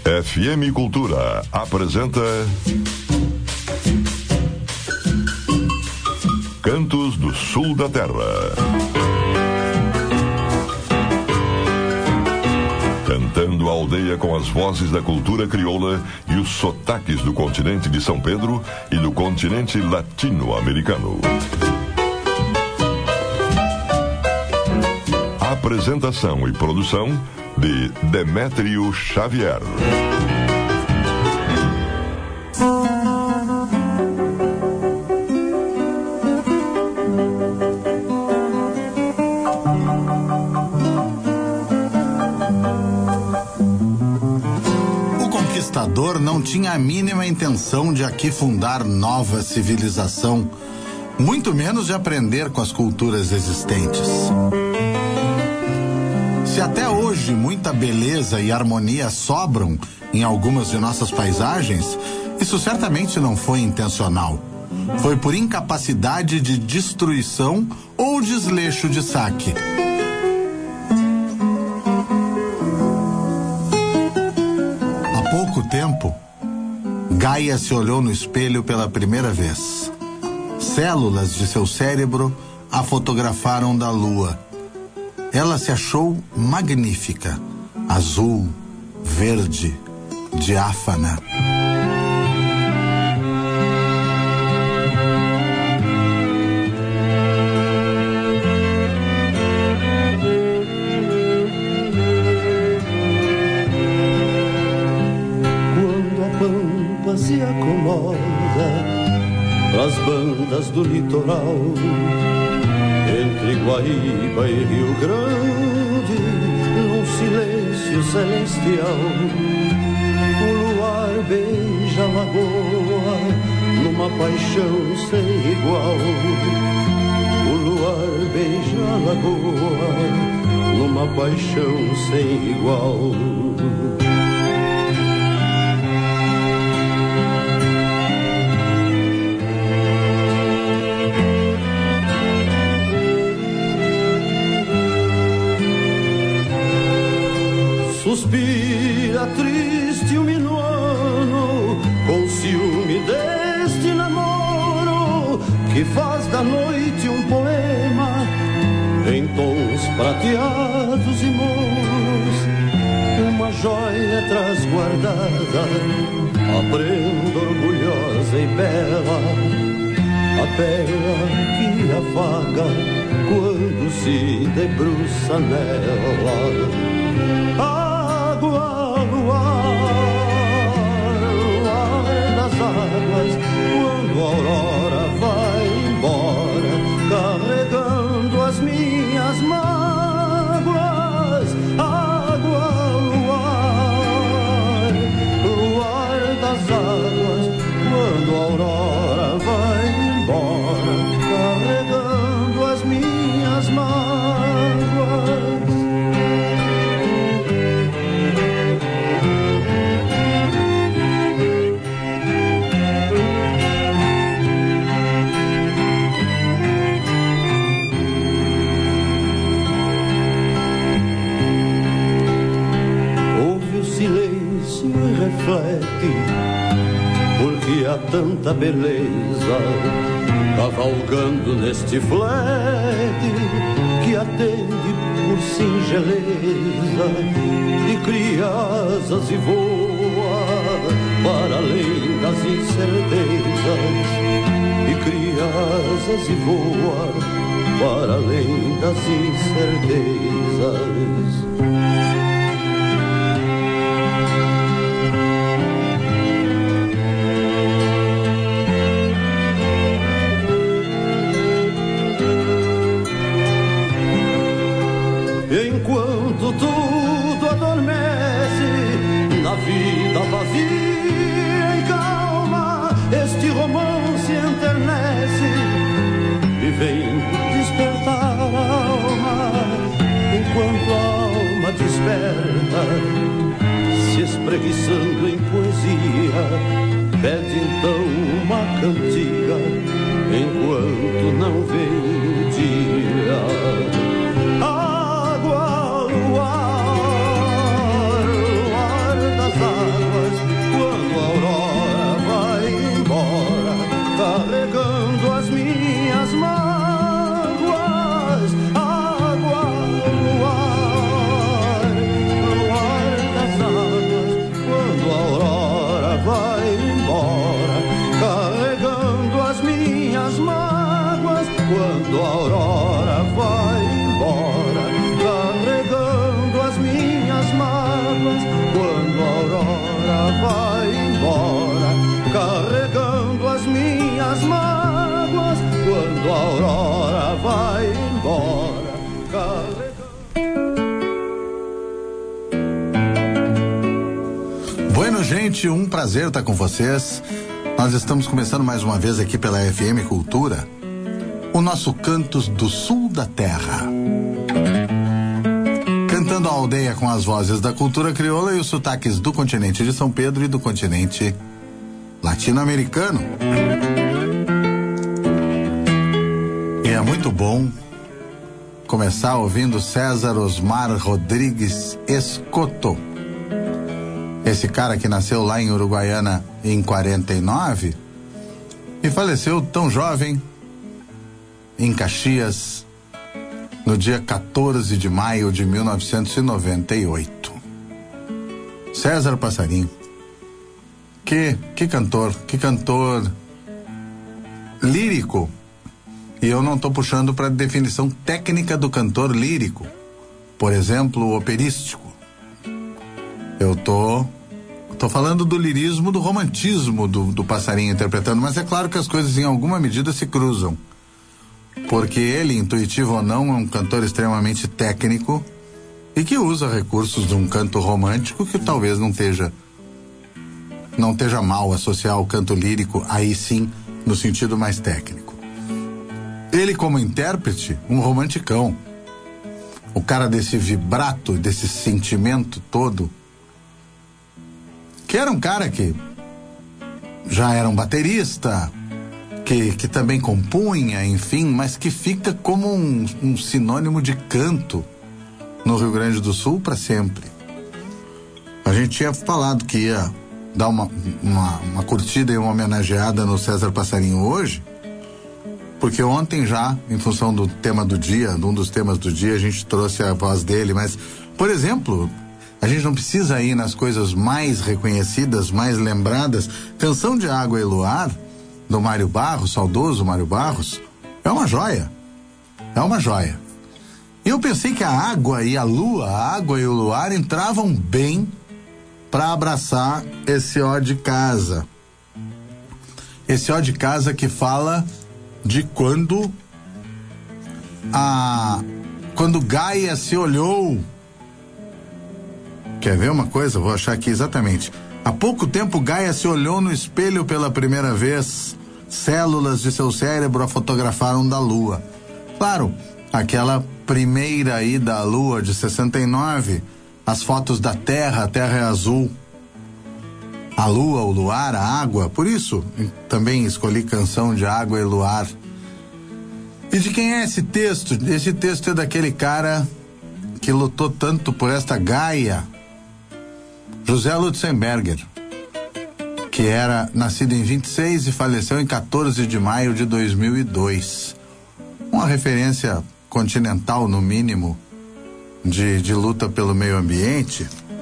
FM Cultura apresenta Cantos do Sul da Terra. Cantando a aldeia com as vozes da cultura crioula e os sotaques do continente de São Pedro e do continente latino-americano. Apresentação e produção de Demétrio Xavier. O conquistador não tinha a mínima intenção de aqui fundar nova civilização, muito menos de aprender com as culturas existentes. Se até hoje muita beleza e harmonia sobram em algumas de nossas paisagens, isso certamente não foi intencional. Foi por incapacidade de destruição ou desleixo de saque. Há pouco tempo, Gaia se olhou no espelho pela primeira vez. Células de seu cérebro a fotografaram da lua. Ela se achou magnífica, azul, verde, diáfana. Quando a pampa se acomoda pras bandas do litoral, entre Guaíba e Rio Grande, num silêncio celestial, o luar beija a lagoa, numa paixão sem igual. O luar beija a lagoa, numa paixão sem igual. Suspira triste o minuano, com ciúme deste namoro, que faz da noite um poema, em tons prateados e mouros. Uma joia trasguardada, a prenda orgulhosa e bela, a pérola que afaga quando se debruça nela. Água, luar das águas, quando a aurora vai embora, carregando as minhas mágoas. Água, luar das águas, quando a aurora vai embora, carregando as minhas mágoas. Reflete, porque há tanta beleza cavalgando neste flete que atende por singeleza e cria asas e voa para além das incertezas, e cria asas e voa para além das incertezas. Enquanto tudo adormece na vida vazia e calma, este romance enternece e vem despertar a alma. Enquanto a alma desperta, se espreguiçando em poesia, pede então uma cantiga, enquanto não vem o dia. Água, luar das águas, embora. Bueno, gente, um prazer estar com vocês. Nós estamos começando mais uma vez aqui pela FM Cultura, o nosso Cantos do Sul da Terra. Cantando a aldeia com as vozes da cultura crioula e os sotaques do continente de São Pedro e do continente latino-americano. E é muito bom começar ouvindo César Osmar Rodrigues Escoto. Esse cara que nasceu lá em Uruguaiana em 49 e faleceu tão jovem em Caxias no dia 14 de maio de 1998. César Passarinho. Que cantor lírico. E eu não estou puxando para a definição técnica do cantor lírico. Por exemplo, operístico. Eu tô falando do lirismo, do romantismo do Passarinho interpretando, mas é claro que as coisas em alguma medida se cruzam. Porque ele, intuitivo ou não, é um cantor extremamente técnico e que usa recursos de um canto romântico que talvez não esteja mal associar ao canto lírico, aí sim, no sentido mais técnico. Ele, como intérprete, um romanticão. O cara desse vibrato, desse sentimento todo, que era um cara que já era um baterista, que também compunha, enfim, mas que fica como um sinônimo de canto no Rio Grande do Sul para sempre. A gente tinha falado que ia dar uma curtida e uma homenageada no César Passarinho hoje, porque ontem já, em função do tema do dia, de um dos temas do dia, a gente trouxe a voz dele, mas, por exemplo, a gente não precisa ir nas coisas mais reconhecidas, mais lembradas. Canção de Água e Luar, do Mário Barros, saudoso Mário Barros, é uma joia. É uma joia. E eu pensei que a água e a lua, a água e o luar entravam bem para abraçar esse ó de casa. Esse ó de casa que fala de quando Gaia se olhou. Quer ver uma coisa? Vou achar aqui exatamente. Há pouco tempo Gaia se olhou no espelho pela primeira vez. Células de seu cérebro a fotografaram da lua. Claro, aquela primeira ida à lua de 69, as fotos da Terra, a Terra é azul. A lua, o luar, a água. Por isso, também escolhi Canção de Água e Luar. E de quem é esse texto? Esse texto é daquele cara que lutou tanto por esta Gaia, José Lutzenberger, que era nascido em 26 e faleceu em 14 de maio de 2002. Uma referência continental, no mínimo, de luta pelo meio ambiente.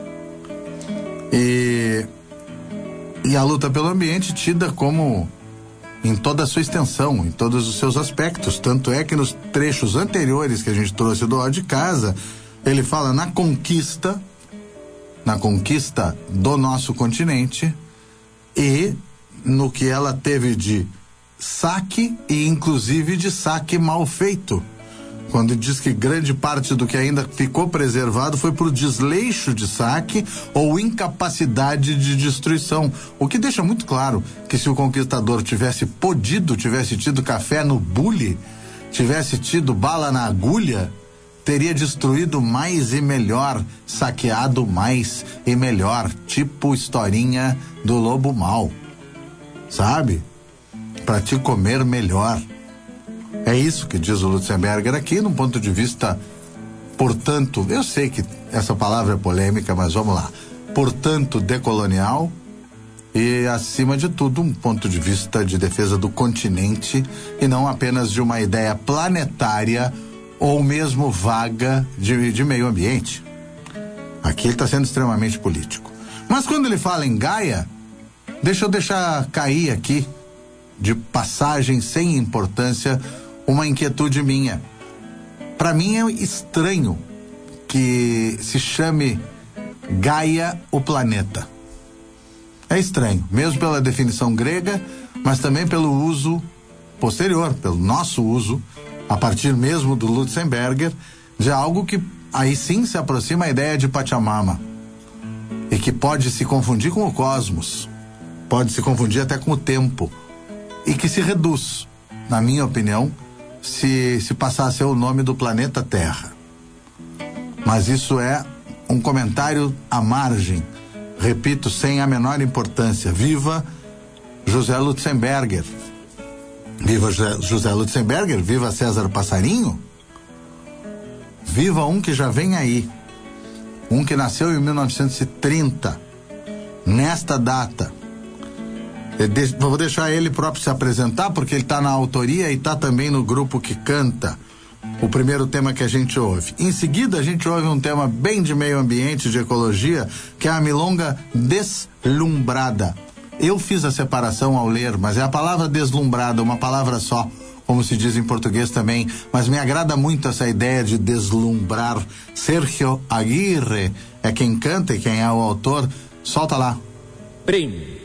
E a luta pelo ambiente tida como em toda a sua extensão, em todos os seus aspectos. Tanto é que nos trechos anteriores que a gente trouxe do Ó de Casa, ele fala na conquista do nosso continente e no que ela teve de saque e inclusive de saque mal feito. Quando diz que grande parte do que ainda ficou preservado foi por desleixo de saque ou incapacidade de destruição. O que deixa muito claro que se o conquistador tivesse tido café no bule, tivesse tido bala na agulha, teria destruído mais e melhor, saqueado mais e melhor, tipo historinha do lobo mau, sabe? Pra te comer melhor. É isso que diz o Lutzenberger aqui, num ponto de vista, portanto, eu sei que essa palavra é polêmica, mas vamos lá, portanto, decolonial e, acima de tudo, um ponto de vista de defesa do continente e não apenas de uma ideia planetária ou mesmo vaga de meio ambiente. Aqui ele está sendo extremamente político. Mas quando ele fala em Gaia, deixa eu deixar cair aqui, de passagem sem importância, uma inquietude minha. Para mim é estranho que se chame Gaia o planeta. É estranho, mesmo pela definição grega, mas também pelo uso posterior, pelo nosso uso a partir mesmo do Lutzenberger, de algo que aí sim se aproxima a ideia de Pachamama e que pode se confundir com o cosmos, pode se confundir até com o tempo, e que se reduz, na minha opinião, se passar a ser o nome do planeta Terra. Mas isso é um comentário à margem, repito, sem a menor importância. Viva José Lutzenberger! Viva José Lutzenberger! Viva César Passarinho! Viva um que já vem aí, um que nasceu em 1930, nesta data. Vou deixar ele próprio se apresentar, porque ele está na autoria e está também no grupo que canta o primeiro tema que a gente ouve. Em seguida, a gente ouve um tema bem de meio ambiente, de ecologia, que é a milonga Deslumbrada. Eu fiz a separação ao ler, mas é a palavra deslumbrada, uma palavra só, como se diz em português também, mas me agrada muito essa ideia de deslumbrar. Sergio Aguirre é quem canta e quem é o autor. Solta lá. Prim.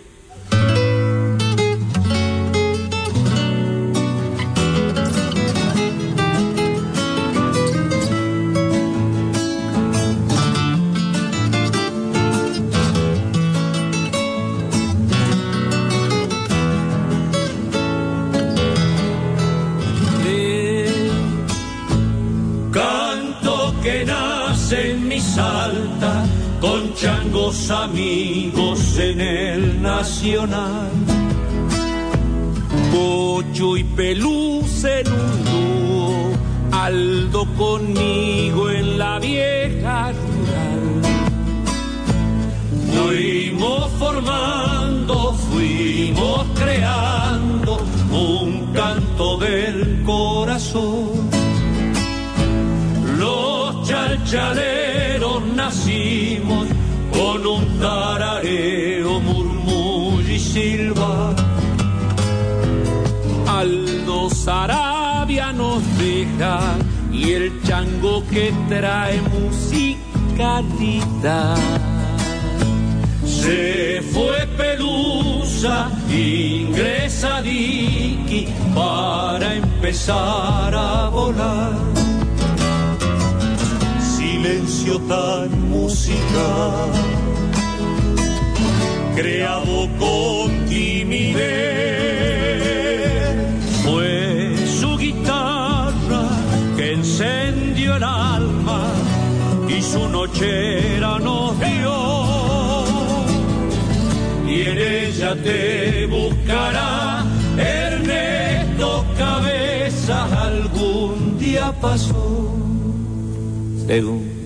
Salta con changos amigos en el Nacional, Pocho y Pelusa en un dúo, Aldo conmigo en la vieja rural. Fuimos formando, fuimos creando un canto del corazón. Los chalchaleros nacimos con un tarareo, murmullo y silba. Aldo Sarabia nos deja y el chango que trae musicalidad. Se fue Pelusa, ingresa Dicky para empezar a volar. Silencio tan musical, creado con timidez, fue su guitarra que encendió el alma y su nochera nos dio, y en ella te buscará Ernesto Cabezas, algún día pasó. Según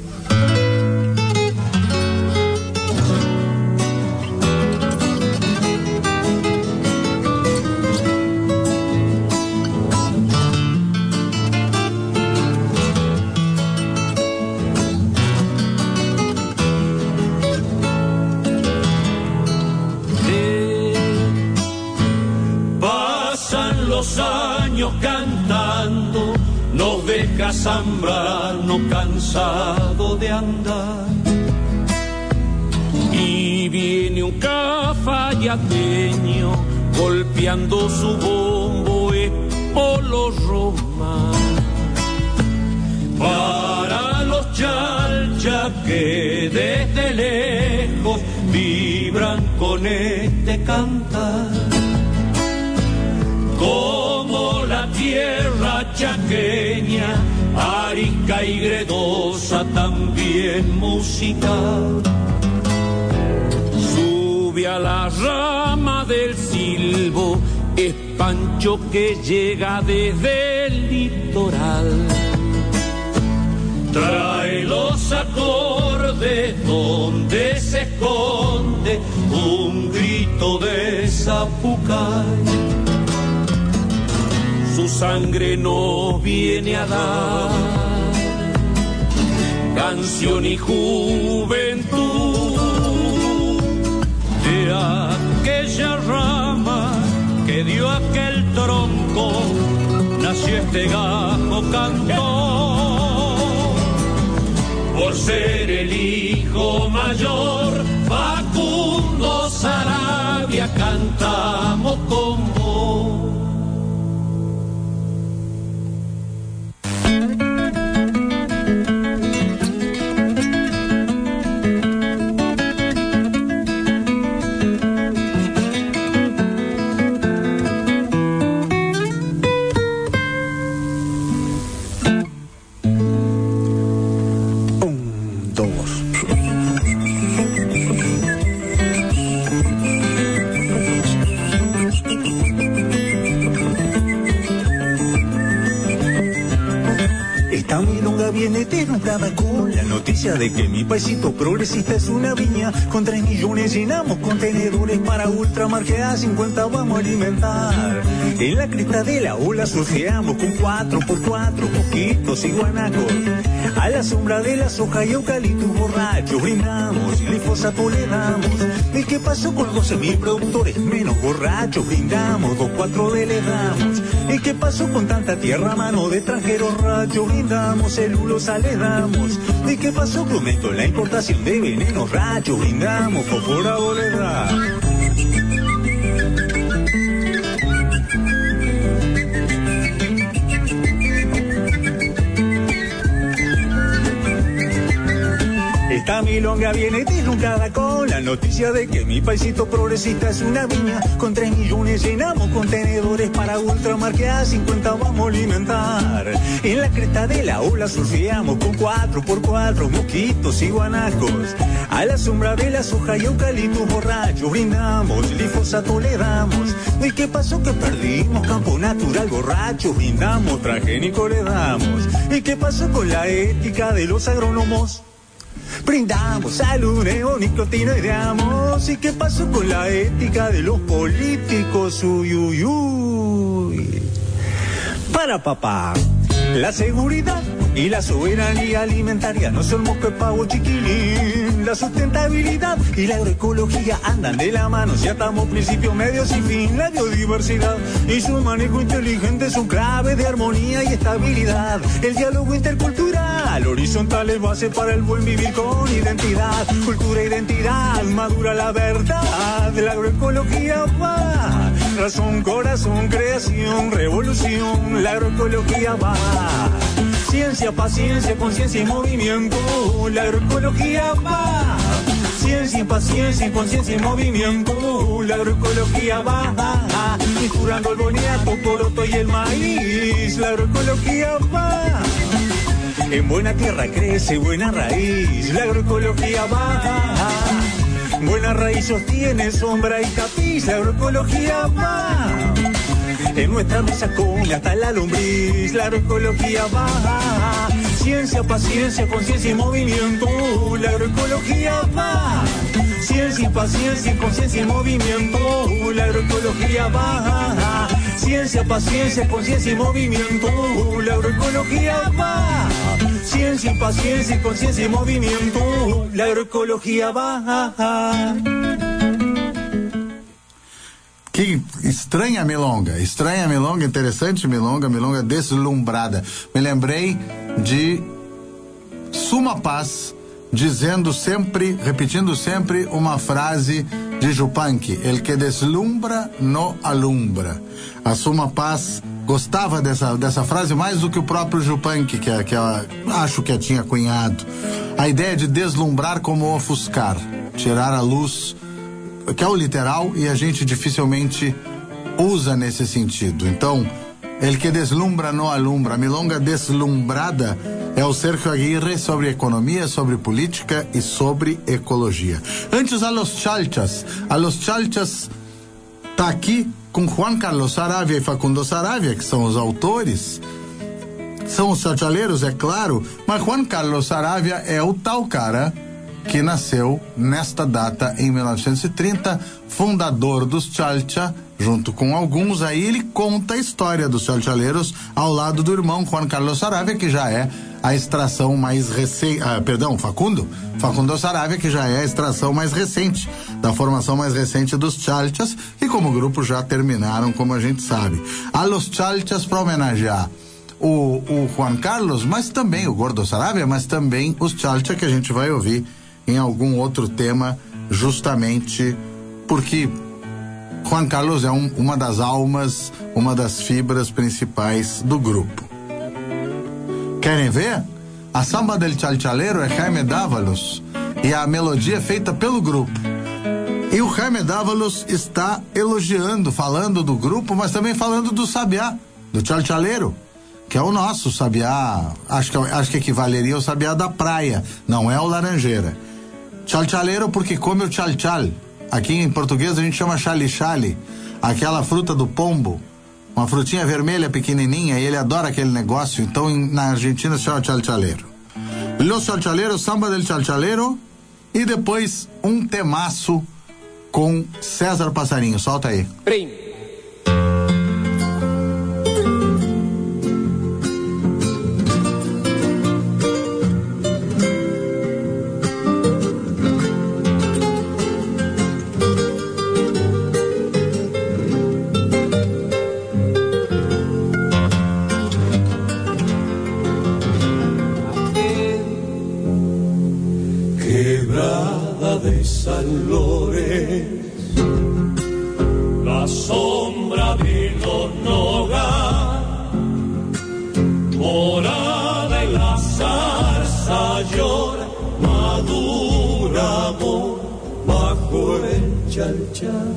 pasan los años cantando, nos deja Zambrano cansado de andar, y viene un cafayateño golpeando su bombo, es Polo Roma. Para los chalchas que desde lejos vibran con este cantar, como la tierra chaqueña, arisca y gredosa, también musical. Sube a la rama del silbo, es Pancho que llega desde el litoral. Trae los acordes donde se esconde un grito de zapucay. Su sangre nos viene a dar canción y juventud de aquella rama que dio aquel tronco, nació este gajo cantor. Por ser el hijo mayor, Facundo Sarabia, cantamos con vos. Esta milonga viene desnucada con la noticia de que mi paisito progresista es una viña. Con 3 millones llenamos contenedores para ultramar que a 50 vamos a alimentar. En la cresta de la ola surfeamos con 4x4 mosquitos y guanacos. A la sombra de la soja y eucaliptus borrachos brindamos y glifosato le damos. ¿Y qué pasó con 12.000 productores menos borrachos? Brindamos, 2,4 le damos. ¿Y qué pasó con tanta tierra a mano de extranjeros rachos? Brindamos, celulosa le damos. ¿Y qué pasó con aumento en la importación de venenos rachos? Brindamos, fosforado le damos. Esta milonga viene deslumbrada con la noticia de que mi paisito progresista es una viña. Con 3 millones llenamos contenedores para ultramar que a 50 vamos a alimentar. En la cresta de la ola surfeamos con 4x4 mosquitos y guanacos. A la sombra de la soja y eucaliptus borrachos brindamos, glifosato le damos. ¿Y qué pasó? Que perdimos campo natural borracho, brindamos, transgénico le damos. ¿Y qué pasó con la ética de los agrónomos? Brindamos, salud, neonicotinoideamos. ¿Y qué pasó con la ética de los políticos? Uy, uy, uy. Para papá, la seguridad y la soberanía alimentaria no son mosca de pavo chiquilín. La sustentabilidad y la agroecología andan de la mano. Si atamos principios, medios y fin. La biodiversidad y su manejo inteligente son clave de armonía y estabilidad. El diálogo intercultural horizontal es base para el buen vivir con identidad. Cultura, identidad, madura la verdad. La agroecología va. Razón, corazón, creación, revolución. La agroecología va. Ciencia, paciencia, conciencia y movimiento. La agroecología va. Ciencia, paciencia, conciencia y movimiento. La agroecología va. Mejorando el boniato, poroto y el maíz. La agroecología va. En buena tierra crece buena raíz. La agroecología va. Buena raíz sostiene sombra y tapiz. La agroecología va. En nuestra mesa come hasta la lombriz. La agroecología va. Ciencia, paciencia, conciencia y movimiento. La agroecología va. Ciencia, paciencia, conciencia y movimiento. La agroecología va. Ciencia, paciencia, conciencia y movimiento. La agroecología va. Ciencia, paciencia, conciencia y movimiento. La agroecología va. Que estranha milonga, interessante milonga deslumbrada. Me lembrei de Suma Paz repetindo sempre uma frase de Yupanqui: el que deslumbra no alumbra. A Suma Paz gostava dessa frase mais do que o próprio Yupanqui, que acho que a tinha cunhado. A ideia de deslumbrar como ofuscar, tirar a luz, que é o literal e a gente dificilmente usa nesse sentido. Então, el que deslumbra no alumbra. A milonga deslumbrada é o Sérgio Aguirre sobre economia, sobre política e sobre ecologia. Antes, a Los Chalchas. A Los Chalchas tá aqui com Juan Carlos Saravia e Facundo Saravia, que são os autores. São os chalchaleiros, é claro, mas Juan Carlos Saravia é o tal cara que nasceu nesta data em 1930, fundador dos Chalcha, junto com alguns. Aí ele conta a história dos chalchaleiros ao lado do irmão Juan Carlos Saravia, que já é a extração mais recente, Facundo Saravia, que já é a extração mais recente, da formação mais recente dos Chalchas, e como grupo já terminaram, como a gente sabe. A Los Chalchas para homenagear o Juan Carlos, mas também o Gordo Saravia, mas também os Chalcha, que a gente vai ouvir em algum outro tema, justamente porque Juan Carlos é uma das almas, uma das fibras principais do grupo. Querem ver? A samba del chalchaleiro é Jaime Dávalos e a melodia é feita pelo grupo. E o Jaime Dávalos está elogiando, falando do grupo, mas também falando do sabiá, do chalchaleiro, que é o nosso sabiá. Acho que equivaleria ao sabiá da praia, não é o laranjeira. Chalchaleiro porque come o chalchal. Aqui em português a gente chama chali-chali, aquela fruta do pombo, Uma frutinha vermelha pequenininha, e ele adora aquele negócio. Então na Argentina se chama chalchaleiro. Los Chalchaleros, Samba del Chalchalero, e depois um temaço com César Passarinho. Solta aí. Prim. San Lorenzo, la sombra de los nogal, morada en la zarza llora, madura amor bajo el chalchal.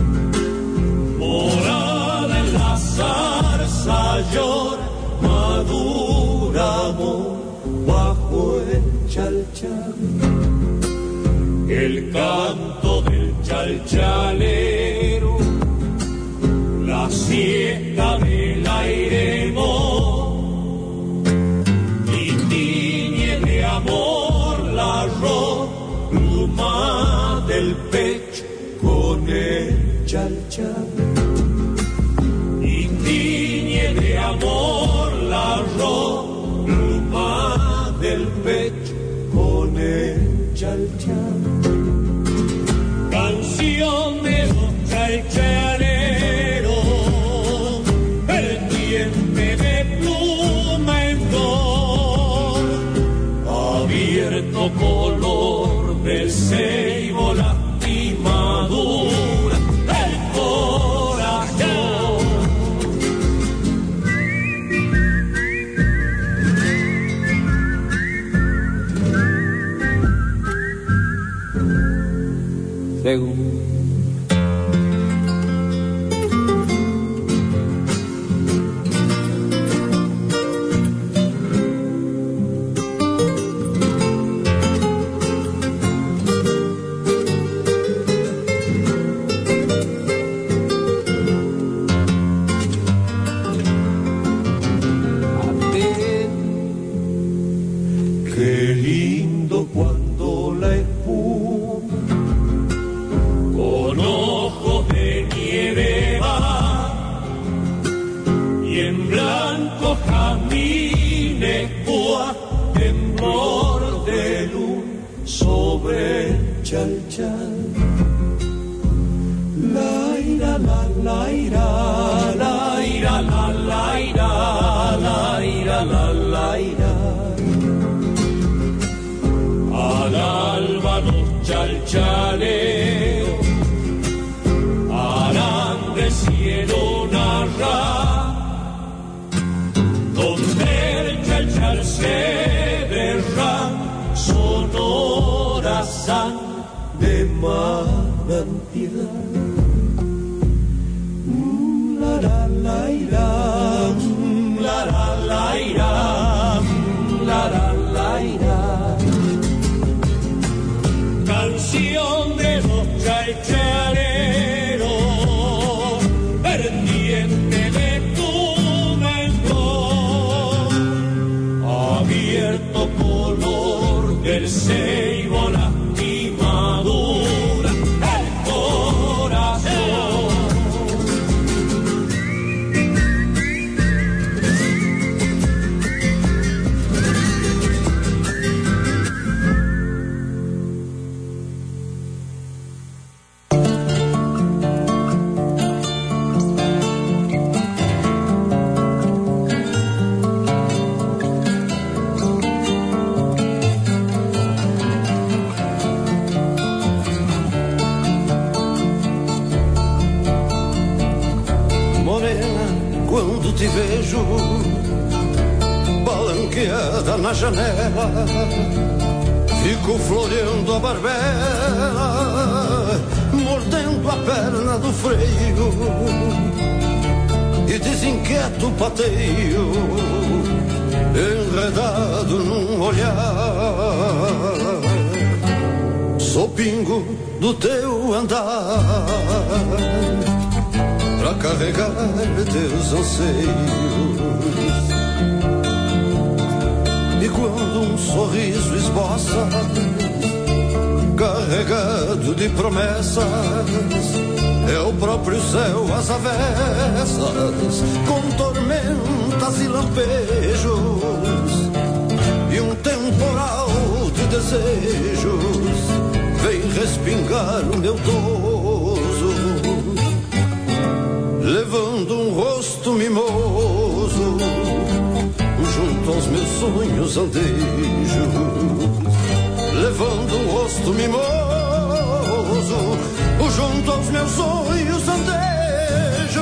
Morada en la zarza llora, madura amor bajo el chalchal. El canto del chalchalero, la siesta del aire y tiñe de amor la roma del pecho con el chalchal. Y tiñe de amor la roma del pecho con el chalchal. Canción de los chalchaleros, vertiente de pluma en flor, abierto color del ceibo, lastimadura del corazón. Según qué lindo cuando la espuma con ojos de nieve va y en blanco camine cuá temblor de luz sobre el chalchal. La ira la la ira la ira la la ira la ira la la ira. Al alba los chalchaleos harán del cielo una ra, donde el chalchal se derrama sonora sangre de manantial. La la la ira, la la la ira, la la la ira. Canción de los chalchaleros, vertiente de tu mentón, abierto color del ceibo, lastimadura del corazón. Quando te vejo balanqueada na janela, fico floreando a barbela, mordendo a perna do freio e desinquieto o pateio, enredado num olhar. Sou pingo do teu andar, pra carregar teus anseios. E quando um sorriso esboça, carregado de promessas, é o próprio céu às avessas, com tormentas e lampejos, e um temporal de desejos vem respingar o meu toso, levando um rosto mimoso junto aos meus sonhos andejos, levando um rosto mimoso junto aos meus sonhos andejos.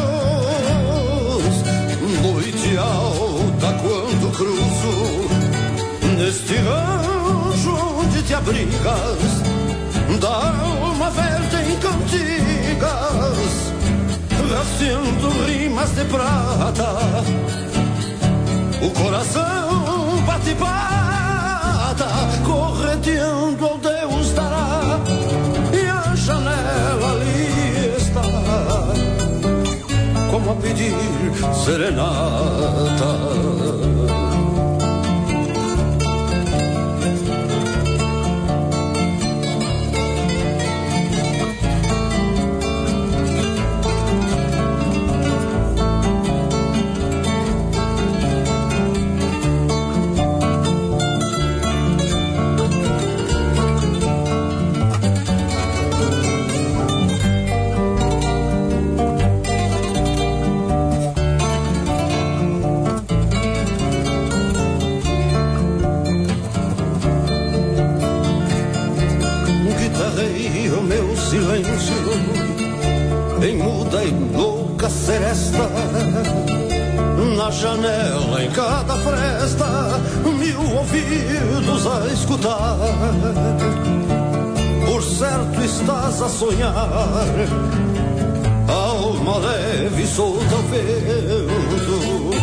Noite alta quando cruzo neste rancho onde te abrigas, da alma verde em cantigas, rasgando rimas de prata, o coração bate-bata, correteando ao Deus dará, e a janela ali está, como a pedir serenata. Em muda e louca seresta, na janela em cada fresta, 1000 ouvidos a escutar. Por certo estás a sonhar, alma leve e solta ao vento.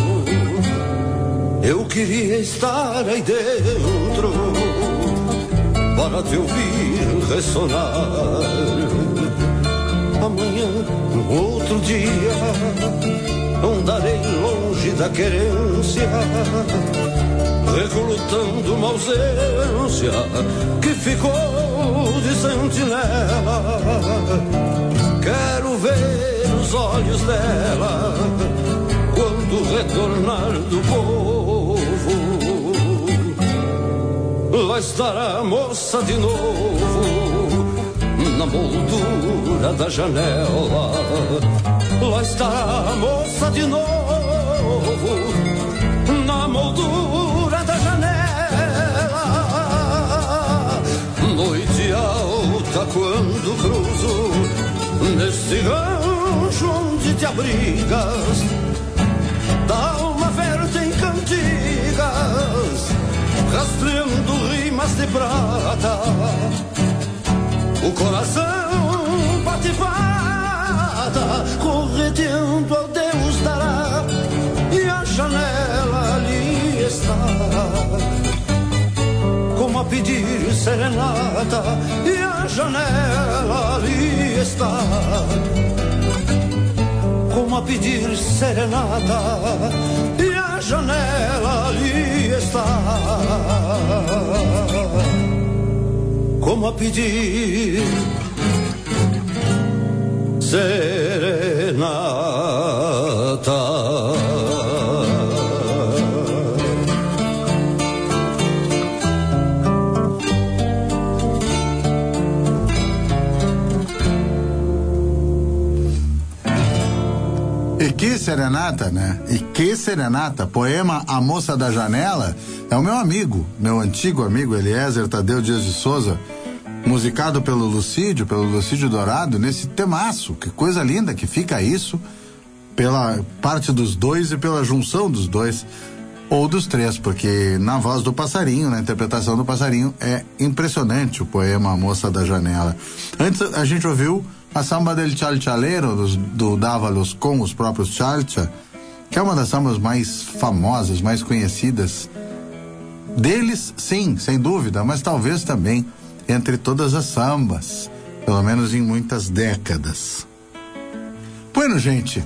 Eu queria estar aí dentro para te ouvir ressonar. Amanhã, no outro dia, andarei longe da querência, recrutando uma ausência que ficou de sentinela. Quero ver os olhos dela quando retornar do povo. Lá estará a moça de novo, na moldura da janela. Lá está a moça de novo, na moldura da janela. Noite alta quando cruzo neste rancho onde te abrigas, da alma verde em cantigas, rastreando rimas de prata. O coração bate-bata, correteando ao Deus dará, e a janela ali está, como a pedir serenata. E a janela ali está, como a pedir serenata. E a janela ali está, como a pedir serenata. E que serenata, né? E que serenata. Poema A Moça da Janela é o meu amigo, meu antigo amigo Eliezer Tadeu Dias de Souza, musicado pelo Lucídio Dourado, nesse temaço. Que coisa linda que fica isso, pela parte dos dois e pela junção dos dois, ou dos três, porque na voz do Passarinho, na interpretação do Passarinho, é impressionante o poema A Moça da Janela. Antes a gente ouviu a samba del Chalchalero, do Dávalos com os próprios Chalcha, que é uma das sambas mais famosas, mais conhecidas deles, sim, sem dúvida, mas talvez também entre todas as sambas, pelo menos em muitas décadas. Bueno, gente,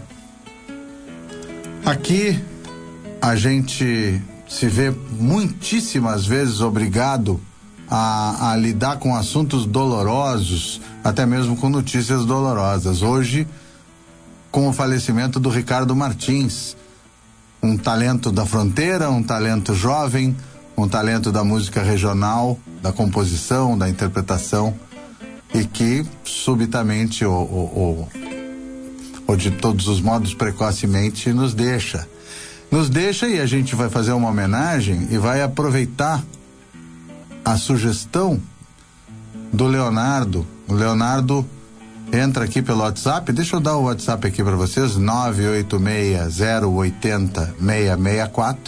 aqui a gente se vê muitíssimas vezes obrigado a lidar com assuntos dolorosos, até mesmo com notícias dolorosas. Hoje, com o falecimento do Ricardo Martins, um talento da fronteira, um talento jovem, um talento da música regional, da composição, da interpretação, e que subitamente ou de todos os modos precocemente nos deixa e a gente vai fazer uma homenagem e vai aproveitar a sugestão do Leonardo. O Leonardo entra aqui pelo WhatsApp, deixa eu dar o WhatsApp aqui para vocês, 986-080-664,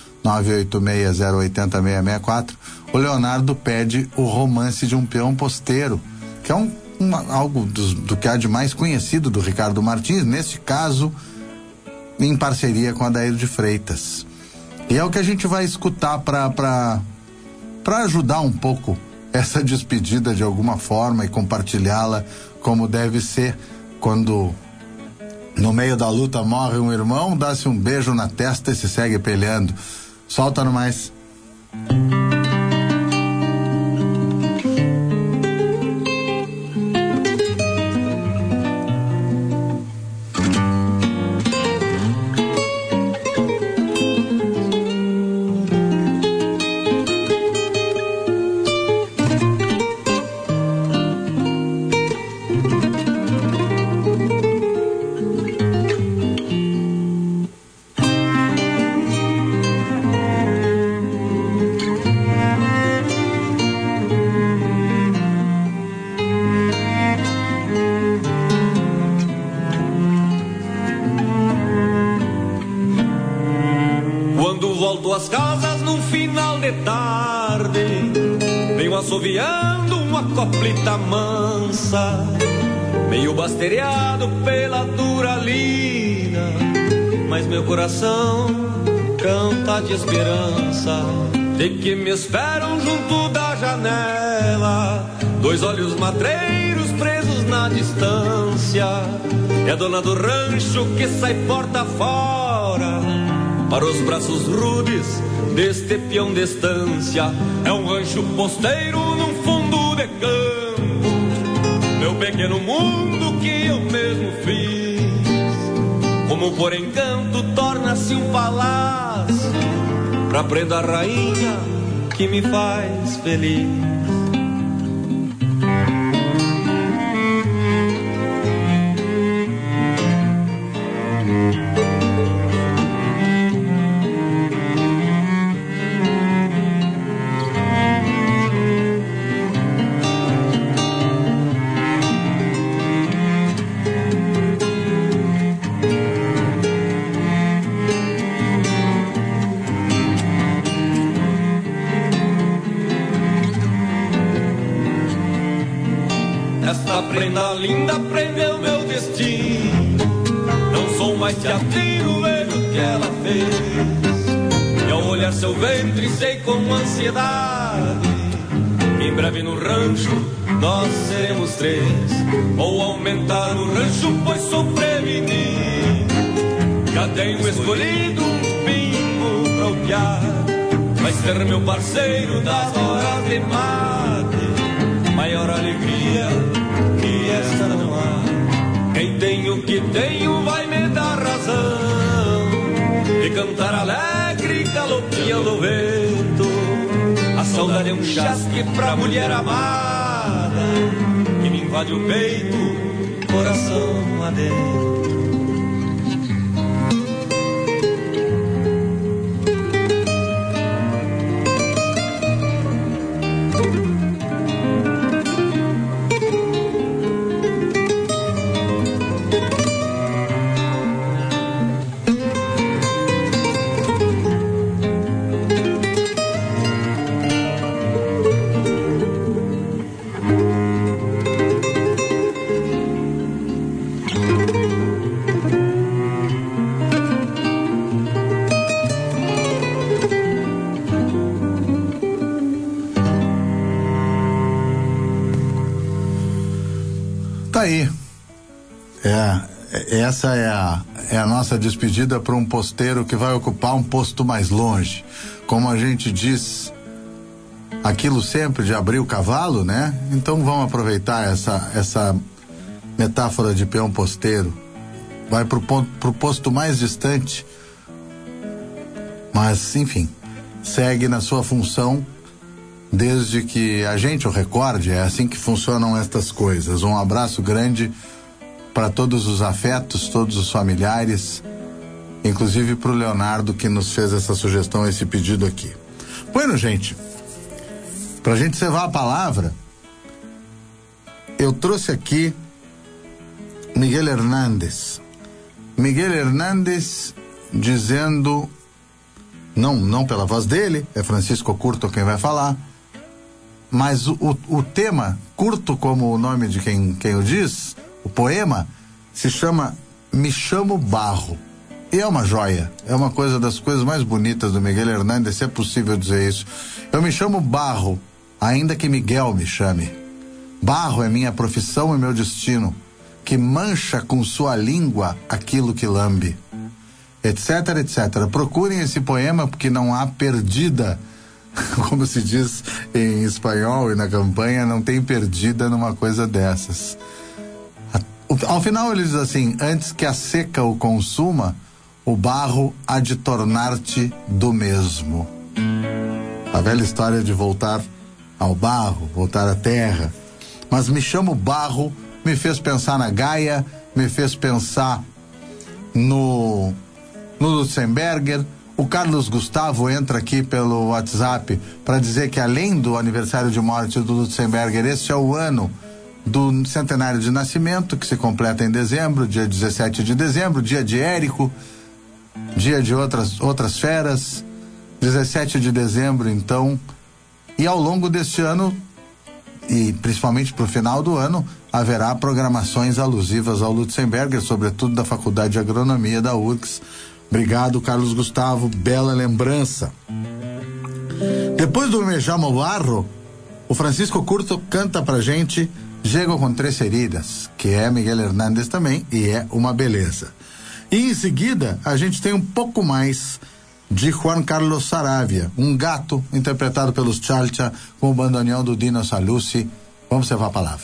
986-080-664. O Leonardo pede o Romance de um Peão Posteiro, que é algo do que há de mais conhecido do Ricardo Martins, nesse caso em parceria com a Adair de Freitas. E é o que a gente vai escutar para ajudar um pouco essa despedida de alguma forma e compartilhá-la como deve ser quando no meio da luta morre um irmão, dá-se um beijo na testa e se segue peleando. Solta no mais. As casas num final de tarde, venho assoviando uma coplita mansa, meio basteriado pela duralina, mas meu coração canta de esperança, de que me esperam junto da janela, dois olhos matreiros presos na distância, é a dona do rancho que sai porta fora para os braços rudes deste peão de estância. É um rancho posteiro num fundo de campo, meu pequeno mundo que eu mesmo fiz. Como por encanto torna-se um palácio pra prenda rainha que me faz feliz. Prenda linda prendeu meu destino, não sou mais teatino, vejo o que ela fez. E ao olhar seu ventre sei com ansiedade que em breve no rancho nós seremos três. Vou aumentar o rancho pois sou prevenido, já tenho escolhido um pingo pra o piar, vai ser meu parceiro das horas de mate, maior alegria que esta não há. Quem tem o que tenho vai me dar razão de cantar alegre galopeando o vento. A saudade é um chasque pra mulher amada que me invade o peito, coração adentro. Tá aí. essa é a nossa despedida para um posteiro que vai ocupar um posto mais longe. Como a gente diz, aquilo sempre de abrir o cavalo, né? Então vamos aproveitar essa metáfora de peão posteiro. Vai pro posto mais distante, mas enfim, segue na sua função desde que a gente o recorde. É assim que funcionam estas coisas. Um abraço grande para todos os afetos, todos os familiares, inclusive para o Leonardo, que nos fez essa sugestão, esse pedido aqui. Bueno, gente, pra gente cevar a palavra, eu trouxe aqui Miguel Hernández dizendo, não pela voz dele, é Francisco Curto quem vai falar, mas o tema, curto como o nome de quem o diz, o poema, se chama Me Chamo Barro. E é uma joia, é uma das coisas mais bonitas do Miguel Hernández, se é possível dizer isso. Eu me chamo Barro, ainda que Miguel me chame. Barro é minha profissão e meu destino, que mancha com sua língua aquilo que lambe. Etc, etc. Procurem esse poema porque não há perdida, como se diz em espanhol e na campanha, não tem perdida numa coisa dessas. Ao final ele diz assim: antes que a seca o consuma, o barro há de tornar-te do mesmo. A velha história de voltar ao barro, voltar à terra. Mas Me Chamo Barro me fez pensar na Gaia, me fez pensar no Lutzenberger. O Carlos Gustavo entra aqui pelo WhatsApp para dizer que, além do aniversário de morte do Lutzenberger, este é o ano do centenário de nascimento, que se completa em dezembro, dia 17 de dezembro, dia de Érico, dia de outras feras, 17 de dezembro, então. E ao longo deste ano, e principalmente para o final do ano, haverá programações alusivas ao Lutzenberger, sobretudo da Faculdade de Agronomia da URGS. Obrigado, Carlos Gustavo, bela lembrança. Depois do Me Chamo Barro, o Francisco Curto canta pra gente Llego com Três Heridas, que é Miguel Hernández também, e é uma beleza. E em seguida, a gente tem um pouco mais de Juan Carlos Saravia, um gato interpretado pelos Chalcha com o bandoneão do Dino Saluzzi. Vamos levar a palavra.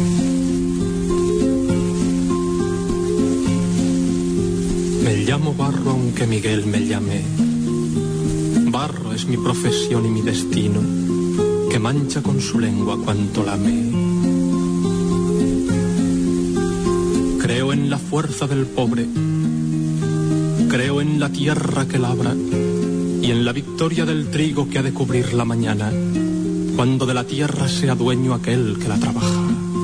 Me llamo Barro aunque Miguel me llame. Barro es mi profesión y mi destino, que mancha con su lengua cuanto lame. Creo en la fuerza del pobre, creo en la tierra que labra y en la victoria del trigo que ha de cubrir la mañana, cuando de la tierra sea dueño aquel que la trabaja.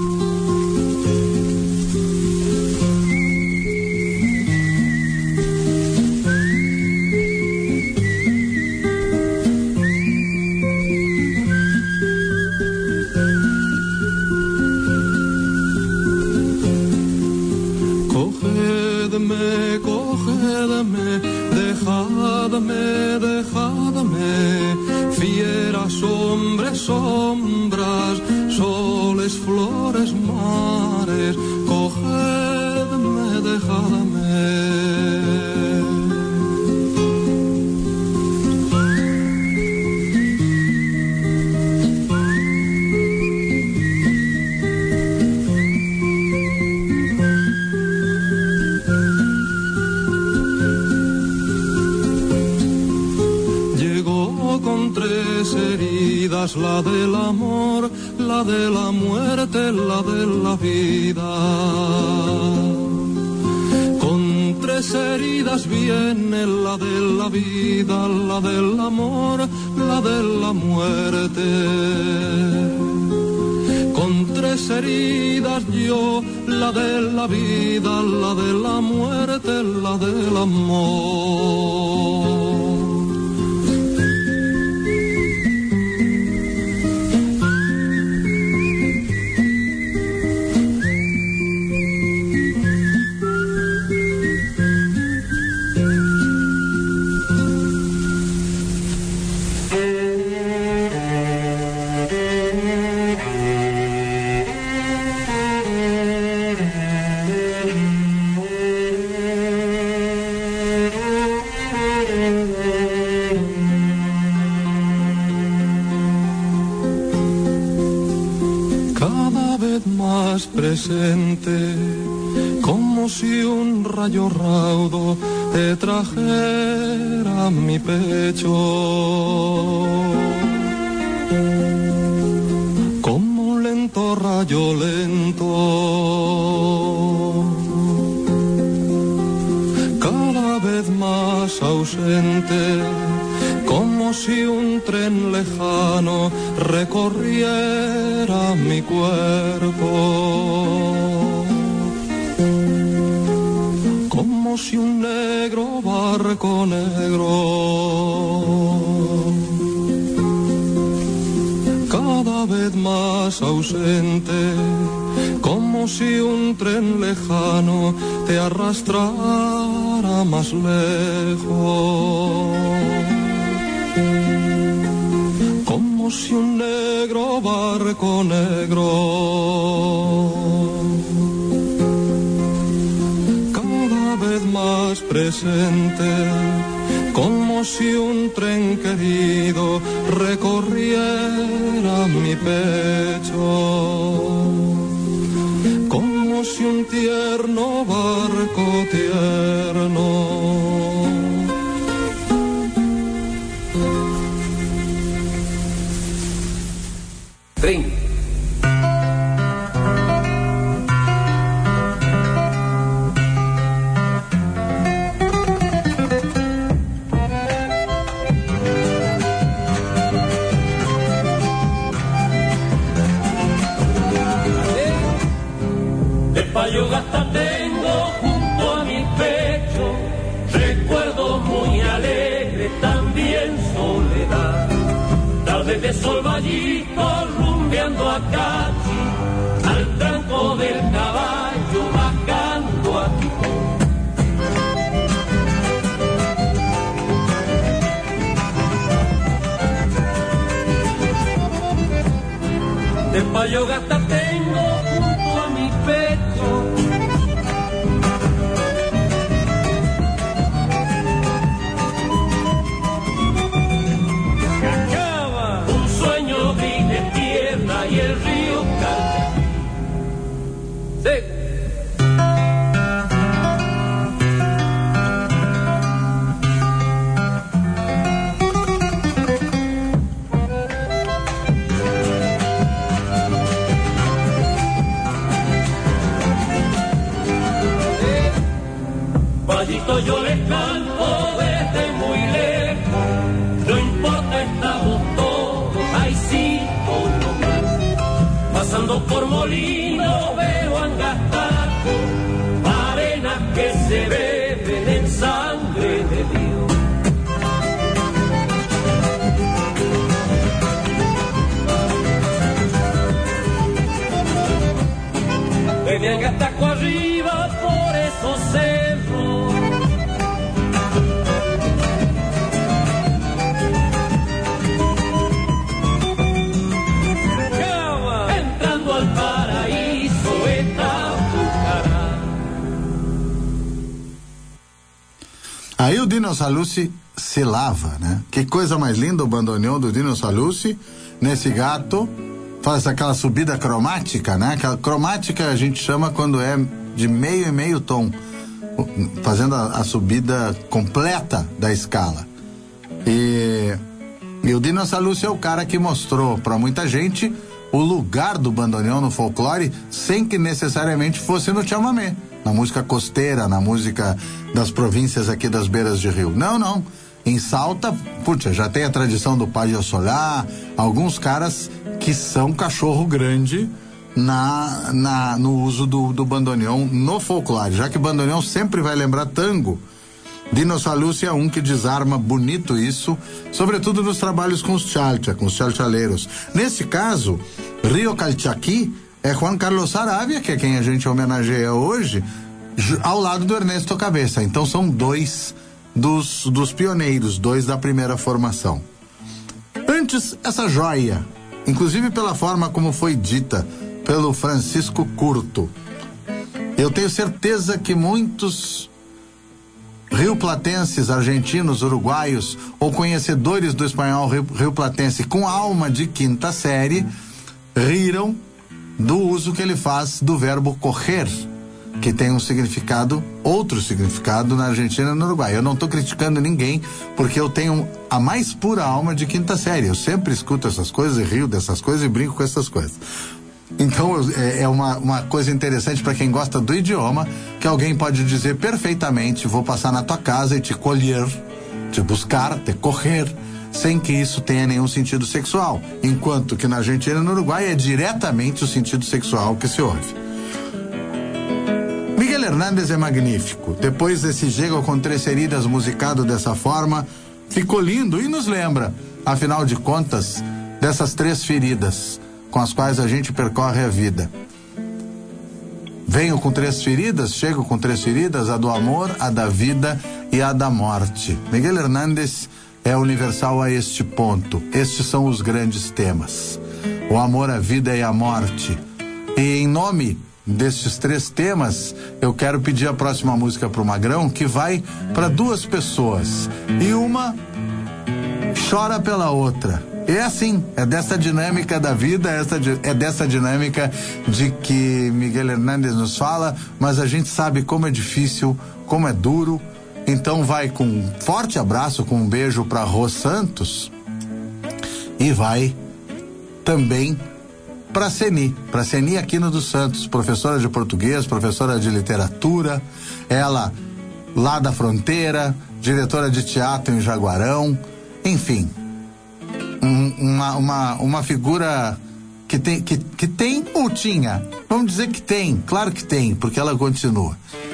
La del amor, la de la muerte, la de la vida. Con tres heridas viene la de la vida, la del amor, la de la muerte. Con tres heridas yo, la de la vida, la de la muerte, la del amor. cada vez más presente, como si un rayo raudo te trajera a mi pecho, como un lento rayo lento, cada vez más ausente, como si un tren lejano recorriera mi cuerpo, como si un negro barco negro, cada vez más ausente, como si un tren lejano te arrastrara más lejos, como si un negro barco negro, cada vez más presente, como si un tren querido recorriera mi pecho, como si un tierno barco tierno. De Payogasta tengo junto a mi pecho recuerdos muy alegres, también soledad. Tardes de sol vallito rumbeando a Cachi, al tranco del caballo bajando a Quijón. De Payogasta tengo junto a mi pecho un sueño gris de tierra y el río Calchaquí. Vallito yo les canto desde muy lejos, no importa, estamos todos, ahí sí o no más. Pasando por molinos veo angastacos, arenas que se beben en sangre de Dios. Desde Angastaco arriba por esos cerros, entrando al paraíso está Pucará. Aí o Dino Sallucci se lava, né? Que coisa mais linda o bandoneon do Dino Sallucci nesse gato. Faz aquela subida cromática, né? Aquela cromática a gente chama quando é de meio e meio tom, fazendo a subida completa da escala. E o Dino Sallucci é o cara que mostrou para muita gente o lugar do bandoneon no folclore sem que necessariamente fosse no chamamé, na música costeira, na música das províncias aqui das beiras de rio. Não. Em Salta, putz, já tem a tradição do Pajo Solá, alguns caras que são cachorro grande no uso do bandoneon no folclore, já que bandoneon sempre vai lembrar tango. Dino Sallucci é um que desarma bonito isso, sobretudo nos trabalhos com os chalcha, com os chalchaleiros. Nesse caso, Rio Calchaquí é Juan Carlos Saravia, que é quem a gente homenageia hoje, ao lado do Ernesto Cabeça. Então são dois dos pioneiros, dois da primeira formação. Antes, essa joia, inclusive pela forma como foi dita pelo Francisco Curto. Eu tenho certeza que muitos rioplatenses, argentinos, uruguaios ou conhecedores do espanhol rioplatense com alma de quinta série riram do uso que ele faz do verbo correr, que tem um significado, outro significado na Argentina e no Uruguai. Eu não estou criticando ninguém, porque eu tenho a mais pura alma de quinta série. Eu sempre escuto essas coisas e rio dessas coisas e brinco com essas coisas. Então é uma coisa interessante para quem gosta do idioma, que alguém pode dizer perfeitamente: vou passar na tua casa e te colher, te buscar, te correr, sem que isso tenha nenhum sentido sexual. Enquanto que na Argentina e no Uruguai é diretamente o sentido sexual que se ouve. Miguel Hernández é magnífico. Depois desse Llego com Três Heridas musicado dessa forma, ficou lindo e nos lembra, afinal de contas, dessas três feridas com as quais a gente percorre a vida. Venho com três feridas, chego com três feridas: a do amor, a da vida e a da morte. Miguel Hernández é universal a este ponto. Estes são os grandes temas: o amor, a vida e a morte. E em nome destes três temas, eu quero pedir a próxima música para o Magrão, que vai para duas pessoas, e uma chora pela outra. É assim, é dessa dinâmica da vida, é dessa dinâmica de que Miguel Hernández nos fala, mas a gente sabe como é difícil, como é duro. Então vai com um forte abraço, com um beijo para Rô Santos, e vai também para Ceni Aquino dos Santos, professora de português, professora de literatura, ela lá da fronteira, diretora de teatro em Jaguarão, enfim, uma figura que tem ou tinha, vamos dizer que tem, claro que tem, porque ela continua.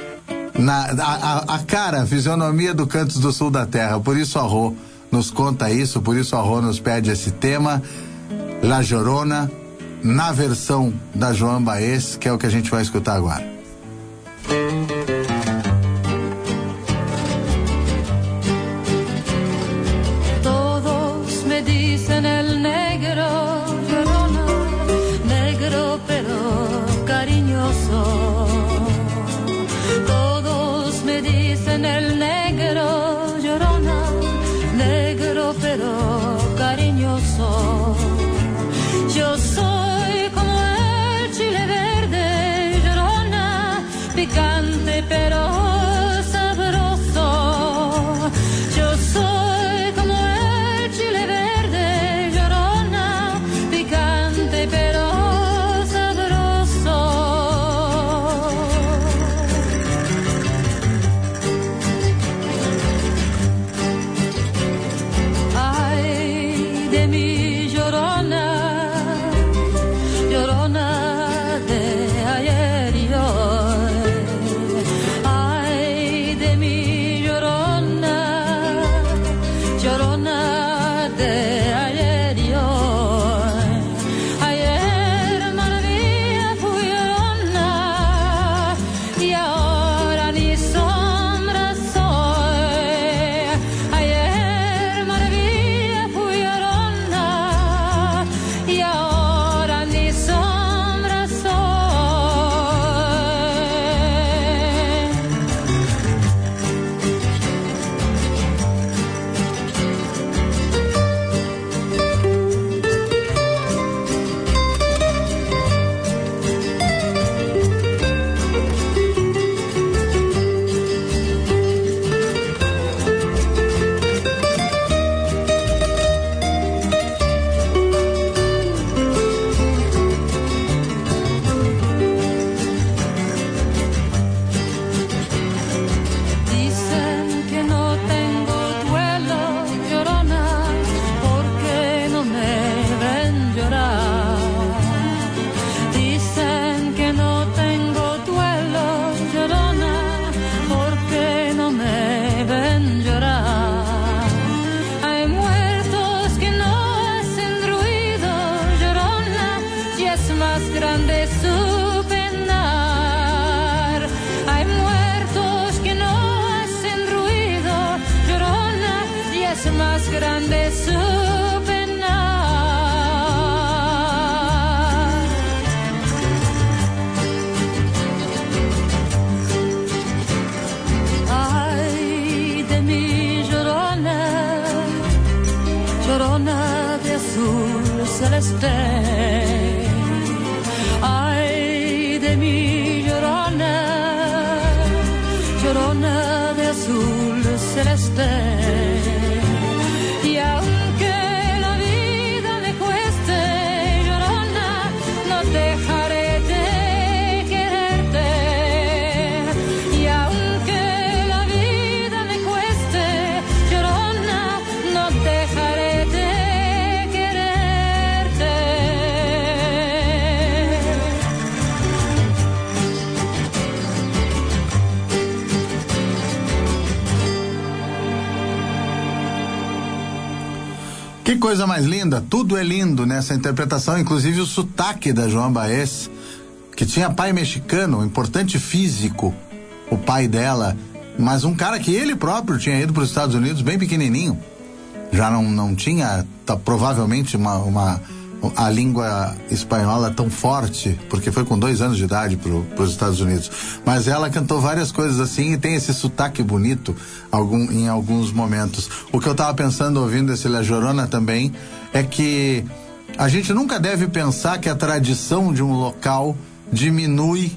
A fisionomia do Cantos do Sul da Terra. Por isso a Rô nos conta isso, por isso a Rô nos pede esse tema, La Llorona, na versão da Joan Baez, que é o que a gente vai escutar agora. Todos me dicen el negro, Llorona, negro pero cariñoso. Todos me dicen el negro, Llorona, negro pero cariñoso. Yo soy como el chile verde, Llorona, picante pero sabroso. Yo soy como el chile verde, Llorona, picante pero sabroso. Ay de mi Llorona, Llorona de ayer y hoy. Ay de mi Llorona, Llorona de ayer y hoy. Ayer maravilla fui Llorona y ahora ni sombra soy. Ayer maravilla fui Llorona y ahora ni sombra soy. Dicen que no tengo duelo, Llorona, porque no me ven llorar. Dicen que no tengo duelo, Llorona, porque no me ven llorar. Hay muertos que no hacen ruido, Llorona, y es más grande su penar. Hay muertos que no hacen ruido, Llorona, y es más grande su penar. Ay de mi Llorona, Llorona de azul celeste. Ay Que coisa mais linda, tudo é lindo nessa interpretação, inclusive o sotaque da Joan Baez, que tinha pai mexicano, importante físico, o pai dela, mas um cara que ele próprio tinha ido para os Estados Unidos bem pequenininho, já não tinha provavelmente a língua espanhola tão forte, porque foi com 2 anos de idade para os Estados Unidos, mas ela cantou várias coisas assim e tem esse sotaque bonito em alguns momentos. O que eu estava pensando ouvindo esse La Llorona também é que a gente nunca deve pensar que a tradição de um local diminui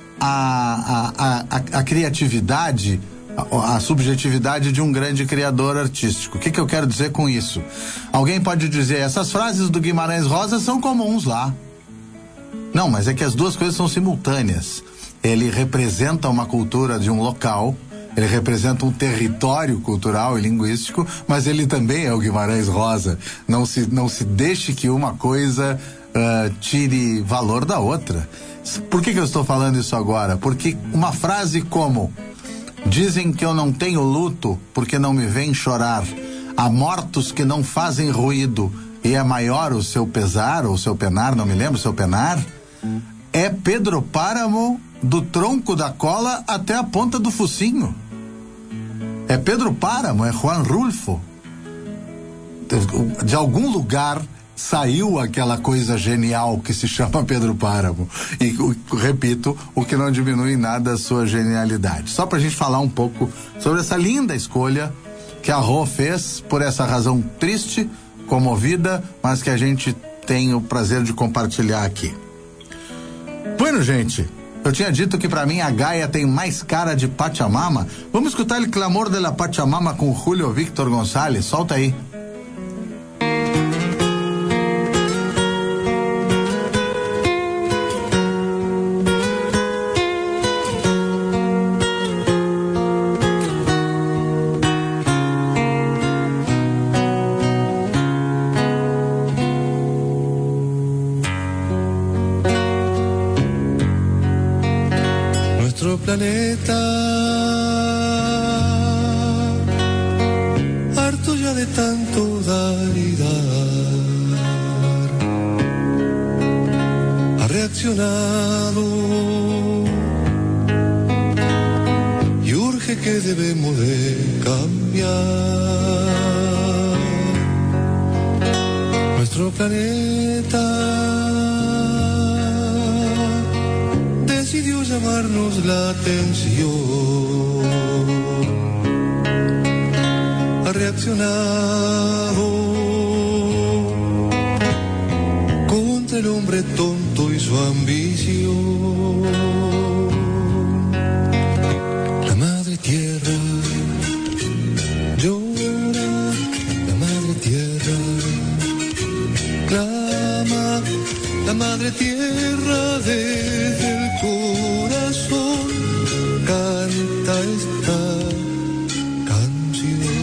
a criatividade, a subjetividade de um grande criador artístico. O que eu quero dizer com isso? Alguém pode dizer, essas frases do Guimarães Rosa são comuns lá. Não, mas é que as duas coisas são simultâneas. Ele representa uma cultura de um local, ele representa um território cultural e linguístico, mas ele também é o Guimarães Rosa. Não se deixe que uma coisa tire valor da outra. Por que eu estou falando isso agora? Porque uma frase como: dizem que eu não tenho luto porque não me vêm chorar. Há mortos que não fazem ruído e é maior o seu pesar ou o seu penar, não me lembro, o seu penar. É Pedro Páramo do tronco da cola até a ponta do focinho. É Pedro Páramo, é Juan Rulfo. De algum lugar saiu aquela coisa genial que se chama Pedro Páramo. E, repito, o que não diminui em nada a sua genialidade. Só pra gente falar um pouco sobre essa linda escolha que a Rô fez, por essa razão triste, comovida, mas que a gente tem o prazer de compartilhar aqui. Bueno, gente, eu tinha dito que pra mim a Gaia tem mais cara de Pachamama. Vamos escutar o Clamor de la Pachamama com Julio Víctor González. Solta aí. Planeta, harto ya de tanto dar y dar, ha reaccionado y urge que debemos de cambiar. Nuestro planeta decidió llamarnos la atención, ha reaccionado contra el hombre tonto y su ambición. La madre tierra llora, la madre tierra clama, la madre tierra desde el corazón canta esta canción.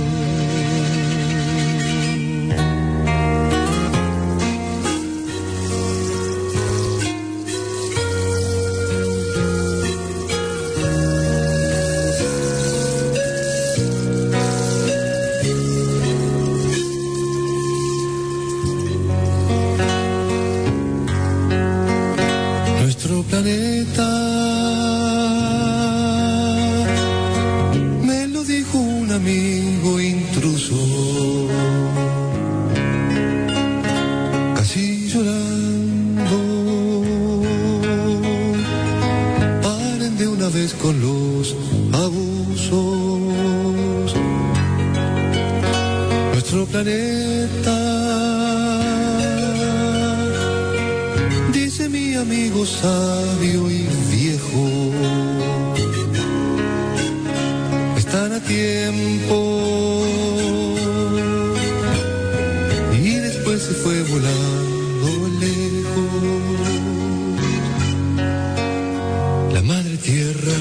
Nuestro planeta, me lo dijo un amigo intruso, casi llorando. Paren de una vez con los abusos. Nuestro planeta, dice mi amigo sabio y viejo, están a tiempo. Y después se fue volando lejos. La madre tierra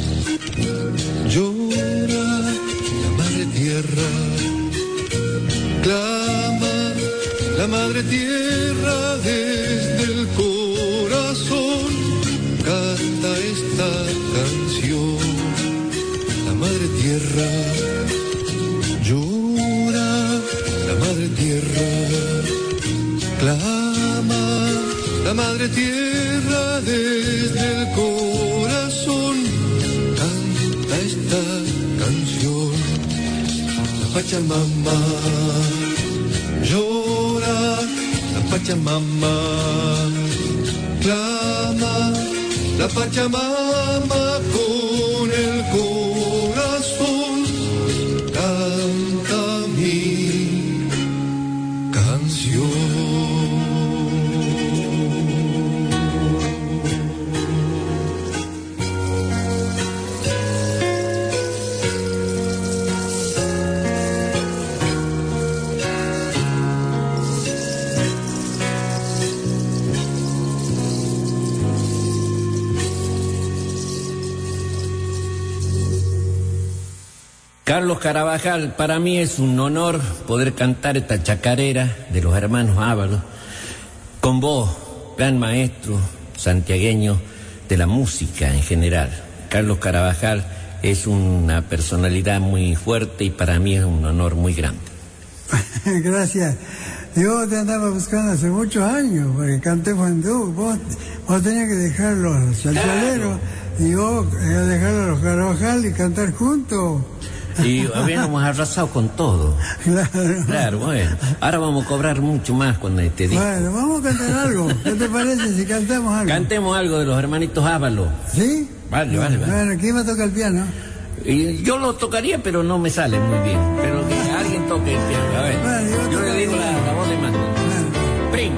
llora, la madre tierra clama, la madre tierra desde el corazón canta esta canción. La madre tierra llora, la madre tierra Clama la madre tierra desde el corazón, canta esta canción. La Pachamama llora, la Pachamama clama, la Pachamama con el corazón canta mi canción. Carlos Carabajal, para mí es un honor poder cantar esta chacarera de los hermanos Ábalos con vos, gran maestro santiagueño de la música en general. Carlos Carabajal es una personalidad muy fuerte y para mí es un honor muy grande. Gracias. Yo te andaba buscando hace muchos años, porque canté en dúo. Vos tenías que dejar los chalchaleros y yo dejar a los Carabajal y cantar juntos. Y habíamos arrasado con todo. Claro, bueno. Ahora vamos a cobrar mucho más cuando te diga. Bueno, vamos a cantar algo. ¿Qué te parece si cantamos algo? Cantemos algo de los hermanitos Ábalos. ¿Sí? Vale. Bueno, ¿quién va a tocar el piano? Y yo lo tocaría, pero no me sale muy bien. Pero que alguien toque el piano. A ver, bueno, yo le digo la voz de mando. Prim.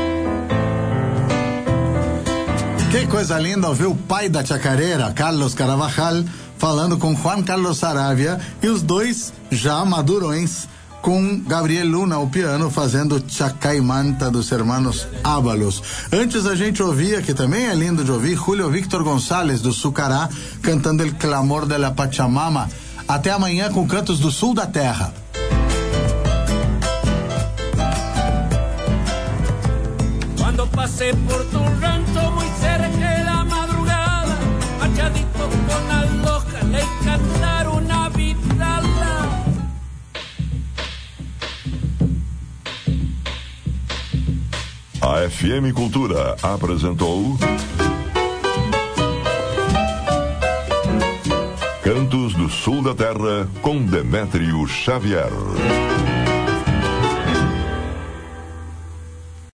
Que coisa linda ouvir o pai da chacareira, Carlos Carabajal, falando com Juan Carlos Saravia e os dois já madurões com Gabriel Luna, o piano, fazendo Chacaimanta dos hermanos Ábalos. Antes a gente ouvia, que também é lindo de ouvir, Julio Víctor Gonçalves do Sucará cantando El Clamor de la Pachamama. Até amanhã com Cantos do Sul da Terra. Cuando pasé por tu rancho muy cerca de la madrugada, machadito con aloja, le cantar una vidala. A FM Cultura apresentou Cantos do Sul da Terra com Demétrio Xavier.